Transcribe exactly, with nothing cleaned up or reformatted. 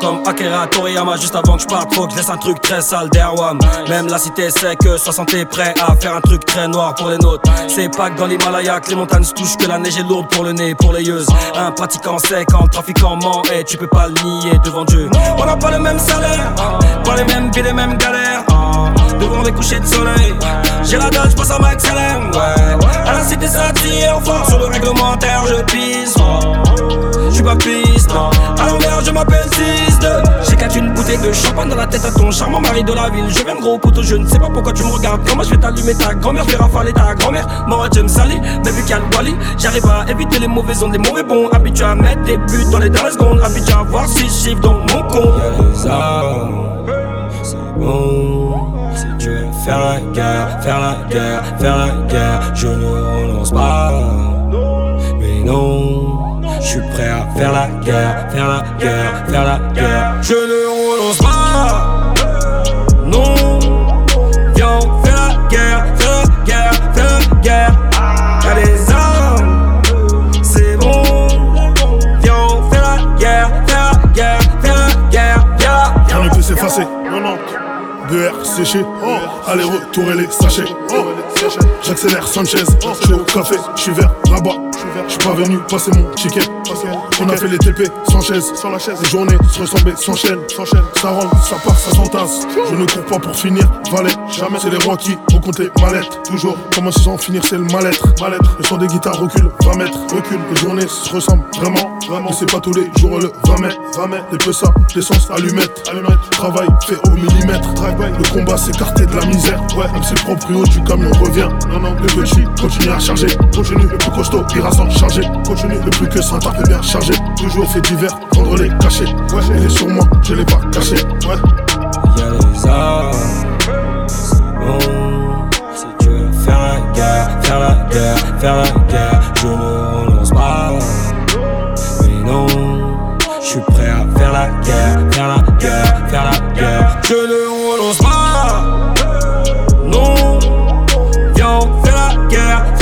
comme Akira Toriyama. Juste avant que je parte, faut que je laisse un truc très sale d'Erwan. Même la cité sait que soixante est prêt à faire un truc très noir pour les nôtres. C'est pas que dans l'Himalaya que les montagnes se touchent, que la neige est lourde pour le nez, pour les yeux. Un pratiquant sait quand le trafiquant ment et tu peux pas le nier devant Dieu. On n'a pas le même salaire, pas les mêmes vies, les mêmes galères. Devant les couchers de soleil, j'ai la dalle, j'passe à ma excellence. Ouais. À la cité ça tire fort, sur le réglementaire je pisse. J'suis pas piste, à l'envers je m'appelle six deux. J'ai qu'à une bouteille de champagne dans la tête à ton charmant mari de la ville. Je viens de gros poteau, je ne sais pas pourquoi tu me regardes. Comment je vais t'allumer ta grand-mère, je vais rafaler ta grand-mère. Moi je me salis, mais vu qu'il y a le Wally, j'arrive à éviter les mauvaises ondes, les mauvais bons. Habitué à mettre des buts dans les dernières secondes, habitué à voir six chiffres dans mon compte. Y'a les armes, c'est bon. Si tu veux faire la guerre, faire la guerre, faire la guerre, je ne renonce pas. Mais non, je suis prêt à faire la guerre, faire la guerre, faire la guerre. Je ne renonce pas. Non, viens, on fait la guerre, faire la guerre, faire la guerre. Y'a des armes, c'est bon. Viens, on fait la guerre, faire la guerre, faire la guerre. Rien ne peut s'effacer, non, non. deux R séché, oh. Allez retour et les sachets, oh. J'accélère Sanchez, j'suis au café, j'suis vers là-bas. J'suis pas venu passer mon ticket. On a fait les T P sans chaise, sans la chaise. Les journées se ressemblaient, s'enchaînent, ça rentre, ça part, ça s'entasse. Je ne cours pas pour finir, valet. Jamais c'est les rois qui recomptent les mallettes. Toujours, comment ils en finir, c'est le mal-être. Mal-être. Le son des guitares recule, vingt mètres, recule. Les journées se ressemblent vraiment, vraiment. Et c'est pas tous les jours le vingt mètres, vingt mètres. Les peu ça, l'essence, allumette, allumette. Travail fait au millimètre. Le combat s'écarter de la misère. Ouais, même si le proprio du camion revient. Non, non, le petit continue à charger. Continue, le plus costaud ira sans charger. Continue, le plus que sans tape bien chargé. Toujours fait divers, vendre les cachets. Ouais, il est sur moi, je l'ai pas caché. Ouais. Y'a les armes, c'est bon. Si tu veux faire la guerre, faire la guerre, faire la guerre, je ne renonce pas. Mais non, je suis prêt à faire la guerre, faire la guerre, faire la guerre. Je ne renonce pas. Non, viens, on fait la guerre.